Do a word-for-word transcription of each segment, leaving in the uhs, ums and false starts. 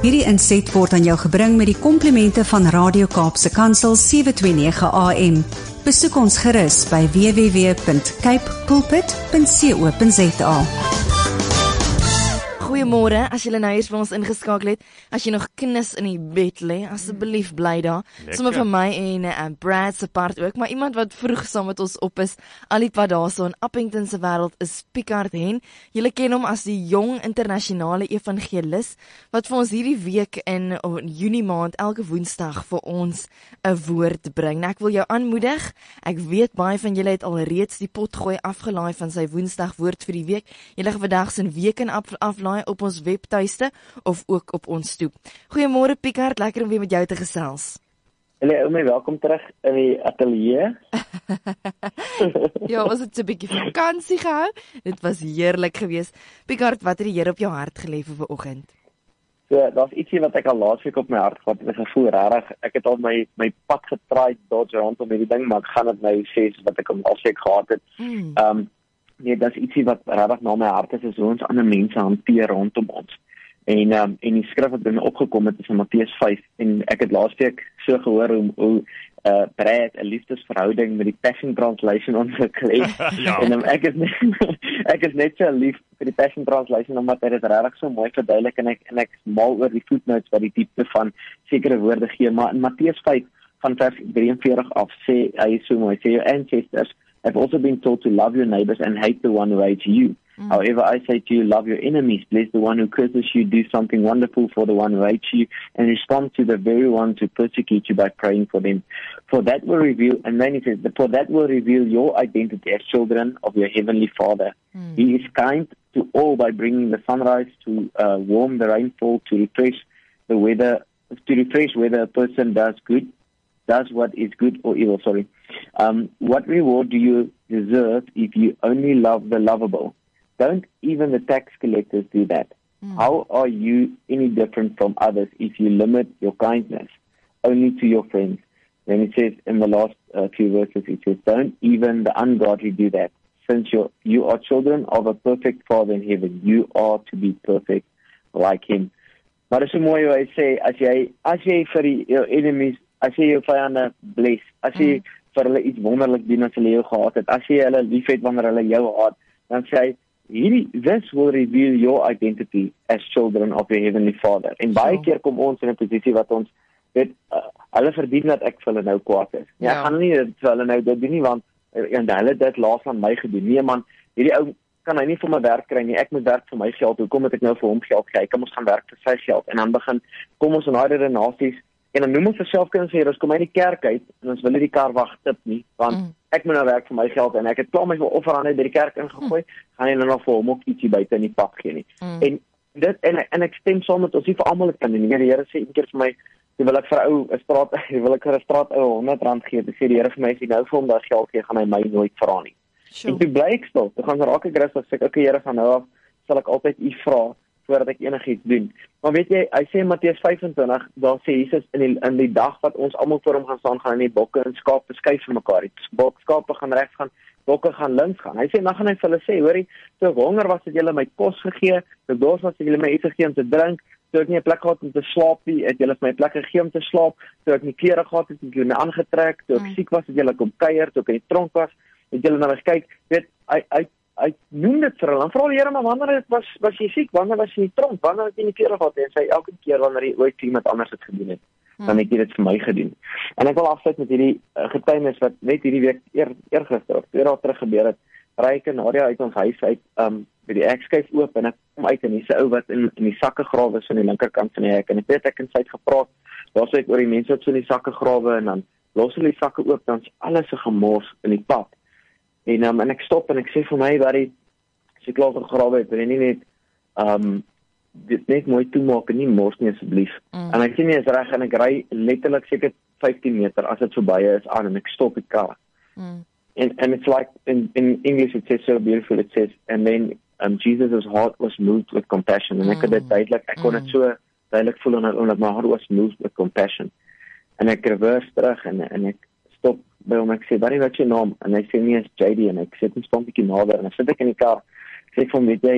Hierdie inset word aan jou gebring met die komplimente van Radio Kaapse Kansel sewe twee nege A M. Besoek ons gerus by w w w punt cape pulpit punt co punt za. Goeiemôre, as julle nou hier vir ons ingeskakel het, as jy nog kinders in die bed lê, asseblief bly daar. Sommige van my en uh, Brad se part ook, maar iemand wat vroeg saam met ons op is, al die pad daarso in Appington se wêreld is Picard Hen. Julle ken hom as die jong internasionale evangelis wat vir ons hierdie week in oh, Junie maand elke Woensdag vir ons 'n woord bring. Nou, ek wil jou aanmoedig. Ek weet baie van julle het al reeds die potgooi afgelaai van sy Woensdag woord vir die week. Julle gaan vandag se week in af, aflaai op ons webtuiste of ook op ons stoep. Goeiemôre Picard, lekker om weer met jou te gesels. Hallo Oumie, welkom terug in die ateljee. Ja, ons het 'n bietjie vakansie gehou. Dit was heerlik geweest. Picard, wat het die Here op jou hart gelê vir vanoggend? So, daar's ietsie wat ek al laasweek op my hart gehad het. Ek gevoel regtig, ek het al my my pad getraai dodge rondom hierdie ding, maar ek gaan dit nou sê wat ek al laasweek gehad het. Mm. Um Nee, dat is ietsie wat regtig na my hart is, is hoe ons ander mense hanteer rondom ons. En um, en die skrif wat by my opgekom het is in Matteus vyf, en ek het laasweek so gehoor hoe, hoe uh, Brad 'n liefdesverhouding met die Passion Translation ontwikkel het. Ja. En um, ek is net, ek is net so lief vir die Passion Translation, omdat hy dit regtig so mooi verduidelik, en ek, en ek mal oor die footnotes wat die diepte van sekere woorde gee, maar in Matteus vyf, van vers drieënveertig af, sê hy so mooi, sê your ancestors have also been taught to love your neighbors and hate the one who hates you. Mm. However, I say to you, love your enemies, bless the one who curses you, do something wonderful for the one who hates you, and respond to the very ones who persecute you by praying for them. For that will reveal, and then he says, for that will reveal your identity as children of your heavenly Father. Mm. He is kind to all by bringing the sunrise to uh, warm the rainfall, to refresh the weather, to refresh whether a person does good, does what is good or evil, sorry. Um, what reward do you deserve if you only love the lovable? Don't even the tax collectors do that. Mm. How are you any different from others if you limit your kindness only to your friends? Then it says in the last uh, few verses, it says, don't even the ungodly do that. Since you're, you are children of a perfect Father in heaven, you are to be perfect like Him. Maar dit is so mooi hoe hy sê, as jy, as jy vir die, jou enemies, as jy jou vyande bless, as jy mm. vir hulle iets wonderlik doen as hulle jou gehaat het, as jy hulle liefhet wanneer hulle jou haat, dan sê hy, hierdie, this will reveal your identity as children of your heavenly Father. En baie so. keer kom ons in 'n posisie wat ons, weet, uh, hulle verdien dat ek vir hulle nou kwaad is. Ja, ek gaan nie vir hulle nou dit doen nie, want en hulle het dit laas aan my gedoen. Nee man, hierdie ou kan hy nie vir my werk kry nie, ek moet werk vir my geld, hoekom moet ek nou vir hom geld kry, ek moet gaan werk vir sy geld, en dan begin, kom ons in daai redenasies, en dan noem ons self kan sê, ons kom uit die kerk uit, en ons wil nie die kar wag tip nie, want mm. ek moet nou werk vir my geld, en ek het klaar my offer aan hy by die kerk ingegooi, mm. gaan hy nou nog vir hom ook ietsie buite in die pad gee nie. Mm. En dit, en, en ek stem saam met ons, nie vir almal het kan doen, die Here sê een keer vir my, die wil ek vir ou, 'n straat, wil ek vir 'n straat ou honderd rand gee, dan sê die Here vir my, as jy nou vir hom daai geld gee, gaan hy my nooit vra nie. Sure. En toe bly ek stil, toe gaan raak ek rustig, sê ek, okay Here, van nou af, sal ek altyd u vra, voordat ek enigiets doen. Maar weet jy, hy sê in Matteus vyf-en-twintig, daar sê Jesus in die, in die dag wat ons almal voor hom gaan staan, gaan hy die bokke en skape skuif vir mekaar. Die bok, skape gaan regs gaan, bokke gaan links gaan. Hy sê, dan gaan hy vir hulle sê, hoorie, toe ek honger was, het julle my kos gegee, toe ek dors was, het julle my iets gegee om te drink, toe ek nie 'n plek gehad om te slaap nie, het julle vir my 'n plek gegee om te slaap, toe ek nie klere gehad het, het julle my aangetrek, toe ek mm. siek was, het julle kom kuier, toe ek in die tronk was, het julle na my kyk, weet, hy, hy hy noem dit vir hulle, dan vra die Here, maar wanneer het, was, was jy siek, wanneer was jy in die tronk, wanneer het jy nie klere gehad, en sy elke keer wanneer jy ooit iemand anders het gedoen het, hmm. dan het jy dit vir my gedoen. En ek wil afsluit met hierdie uh, getuienis wat net hierdie week, eer, eergister, of twee dae terug gebeur het, ry ek en Nadia uit ons huis uit, um, by die ekskuif oop, en ek kom uit, en hier's 'n ou wat in, in die sakke grawe is aan die linkerkant van die hek, en ek weet ek en sy het gepraat, daar sê ek oor die mense wat so in die sakke grawe, en dan los hulle die sakke oop, dan is alles 'n gemors in die pad. En, um, en ek stop en ek sê vir my, waar die, as jy klaar gegrawe het, wil jy nie net, um, dit net mooi toemaak en nie mors nie asseblief. Mm. En ek sê nie, is reg, en ek ry letterlik seker vyftien meter, as dit voorbij is, aan, en ek stop die kar. Mm. And, and it's like, in, in English it says so beautiful, it says, and then um, Jesus' heart was moved with compassion. En ek het dit duidelik, ek kon dit mm. so duidelik voel, en omdat my heart was moved with compassion. En ek reverse terug, en, en ek stop by hom, ek sê, wat is jou naam? En hy sê, nie, is J D, en ek sê, ons staan bykie nader, en ek sit ek in die kar, ek sê, van, weet jy,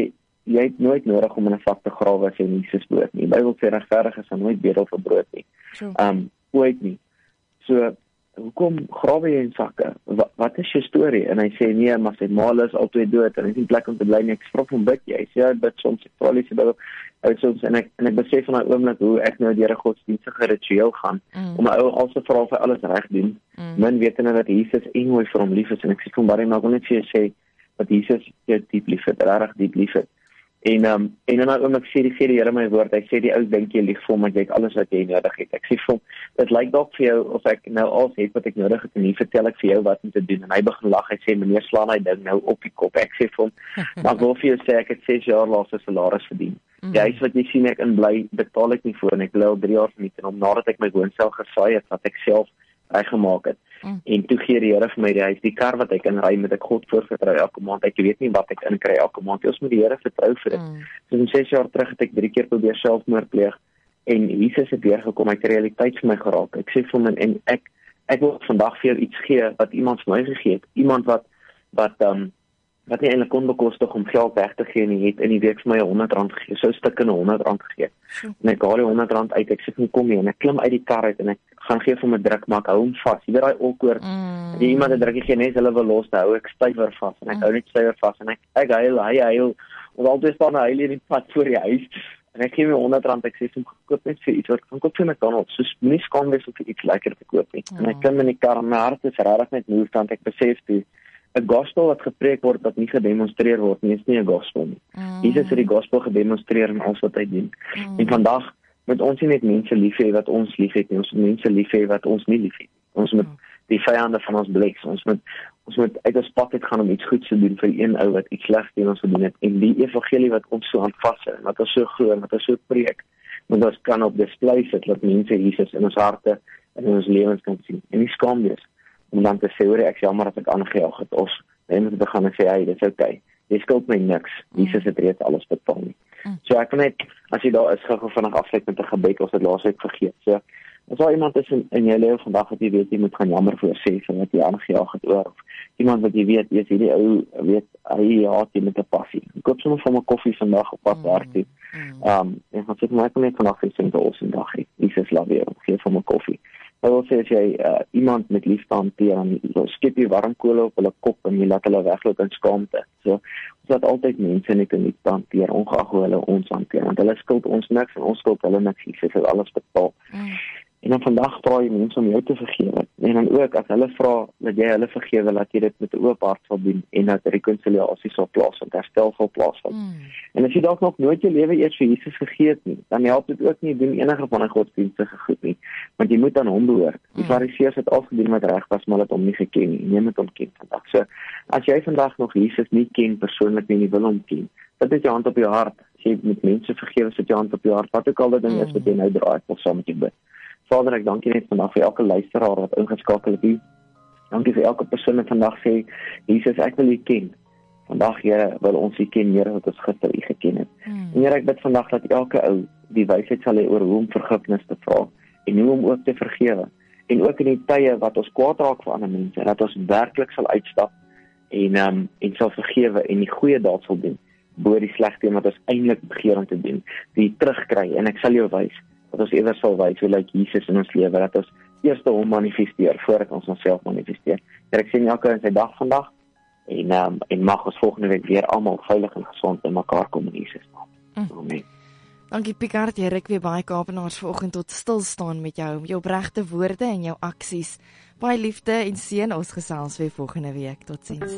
jy het nooit nodig om in 'n sak te grawe as jy Jesus brood nie. Die Bybel sê regverdig is nooit bedel vir brood nie. Sure. Um, ooit nie. So, hoekom grawe jy in sakke? Wat, wat is jou storie? En hy sê, nee, maar sy maal is altyd dood, en hy het nie plek om te bly nie. Ek vra hom, bid jy? Hy sê, ja, bid soms, ek val die Bybel, uit soms, en ek, en ek besef van die oomblik hoe ek nou deur 'n godsdienstige ritueel gaan, mm. om my ou al te vra of hy alles reg doen, mm. min wetende dat Jesus eenhooi vir hom lief is, en ek sê vir hom, Barry, maar ek wil net vir jou sê, dat Jesus jou diep lief het, regtig diep lief het. En um, en in 'n oomblik sê die sê die Here my woord, hy sê die ou dink jy lieg vir hom, want jy het alles wat jy nodig het. Ek sê vir hom, dit lyk dalk vir jou of ek nou alles het wat ek nodig het, en nie vertel ek vir jou wat om te doen. En hy begin lag, hy sê, meneer, slaan hy ding nou op die kop. Ek sê vir hom, maar ek wil vir jou sê, ek het ses jaar laaste salaris verdien. Mm. Die huis wat jy sien ek in bly, betaal ek nie voor, en ek bly al drie jaar verniet, en om nadat ek my woonstel gesaai het, wat ek self reggemaak het. Mm. En toe gee die Here vir my die huis, die kar wat ek inry, met ek God voorvertrou elke maand. Ek weet nie wat ek inkry elke maand. Ons moet die Here vertrou vir dit. Mm. So in ses jaar terug het ek drie keer probeer selfmoord pleeg, en Jesus het weer gekom, hy het realiteit vir my geraak. Ek sê vir hom, en ek ek wil vandag vir jou iets gee wat iemand vir my gegee het. Iemand wat wat um wat nie eintlik kon bekostig om geld weg te gee nie, het in die week vir my honderd rand gegee. So 'n stuk in honderd rand gegee. En ek haal die honderd rand uit. Ek sê vir hom, kom hier, en ek klim uit die kar uit, en ek gaan gee vir hom 'n druk, maar ek hou hom vas. Jy weet daai awkward. Mm. Die iemand 'n drukkie gee, net hulle wil los, hou ek stywer vas, en ek mm. hou net stywer vas, en ek ek huil, hy huil. Ons altyd staan hy hier in die pad voor die huis, en ek gee my honderd rand. Ek sê vir hom, koop net vir iets wat kan koop vir McDonald's. Soos moenie skaam wees om vir iets lekker te koop nie. Mm. En ek klim in die kar, en my hart is regtig net moe, want ek besef toe 'n gospel wat gepreek word wat nie gedemonstreer word nie, is nie 'n gospel nie. Mm. Jesus het die gospel gedemonstreer in alles wat hy doen. Mm. En vandag moet ons nie net mense lief hê wat ons lief het nie, ons moet mense lief hê wat ons nie lief het. Ons moet die vyande van ons bless. Ons moet ons moet uit ons pad uit gaan om iets goeds te doen vir een ou wat iets slegs teen ons gedoen het. En die evangelie wat ons so aan vashou, wat ons so glo, wat ons so preek, moet ons kan op display sit, dat mense Jesus in ons harte en in ons lewens kan sien. En nie skaam wees om dan te sê, hoor, ek is jammer dat ek aangejaag het, ons moet begin en sê, hey, dit is okay, jy skuld my niks, Jesus het reeds alles betaal nie. Mm. So ek wil net, as jy daar is, gou vinnig afsluit met 'n gebed, ons het laas week vergeet. So, as daar iemand is in, in jou lewe vandag wat jy weet, jy moet gaan jammer voor sê, vir wat jy aangejaag het oor, of iemand wat jy weet, jy is hierdie ou, weet, hy haat jy met 'n passie. Ek koop sommer van my koffie vandag op pad daar toe. Um, en gaan sê, maar ek wil net vandag vir sê, 'n awesome dag hê. Jesus love you, geef van my koffie. Ek wil sê, as jy uh, iemand met liefde hanteer, dan skep jy warm kolle op hulle kop, en jy laat hulle wegloop in skaamte. So, ons laat altyd mense net in liefde hanteer, ongeag hoe hulle ons hanteer, want hulle skuld ons niks, en ons skuld hulle niks, Jesus het alles betaal. Mm. En dan vandag vra jy mense om jou te vergewe, en dan ook, as hulle vra, dat jy hulle vergewe, dat jy dit met 'n oop hart sal doen, en dat rekonsiliasie sal plaasvind, herstel sal plaasvind. Mm. En as jy dalk nog nooit jou lewe eers vir Jesus gegee het nie, dan help dit ook nie, doen enige van die godsdienstige goed nie, want jy moet aan hom behoort. Die Fariseërs het al gedoen wat reg was, maar het hom nie geken nie, jy moet hom ken vandag. So, as jy vandag nog Jesus nie ken, persoonlik nie, jy wil hom ken, dit is jou hand op jou hart. As jy met mense vergewe, sit jou hand op jou hart, wat ook al dit ding is wat jy nou draai, ek wil saam met jou bid. Vader, ek dank U net vandag vir elke luisteraar wat ingeskakel het hier. Dankie vir elke persoon wat vandag sê, Jesus, ek wil U ken. Vandag, Here, wil ons U ken, Here, wat ons gister U geken het. Hmm. En Here, ek bid vandag dat elke ou die wysheid sal hê oor hoe om vergifnis te vra en hoe om ook te vergewe. En ook in die tye wat ons kwaad raak vir ander mense, dat ons werklik sal uitstap en um, en sal vergewe en die goeie daad sal doen, bo die slegte wat ons eintlik begeer om te doen, die terugkry. En ek sal jou wys dat ons ewer sal wys hoe lyk Jesus in ons lewe, dat ons eers hom manifesteer voordat ons onsself manifesteer. Ja, ek sien elke in sy dag vandag en um, en mag ons volgende week weer almal veilig en gesond in mekaar kom in Jesus naam. Mm. Amen. Dankie Picard, jy ruk weer baie Kaapenaars vanoggend tot stil staan met jou, jou opregte woorde en jou aksies. Baie liefde en seën, ons gesels weer volgende week. Totsiens.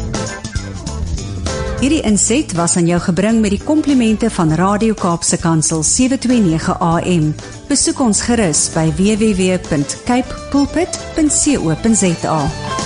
Hierdie inset was aan jou gebring met die komplimente van Radio Kaapse Kansel sewe twee nege A M. Besoek ons gerus by w w w punt cape pulpit punt co punt za.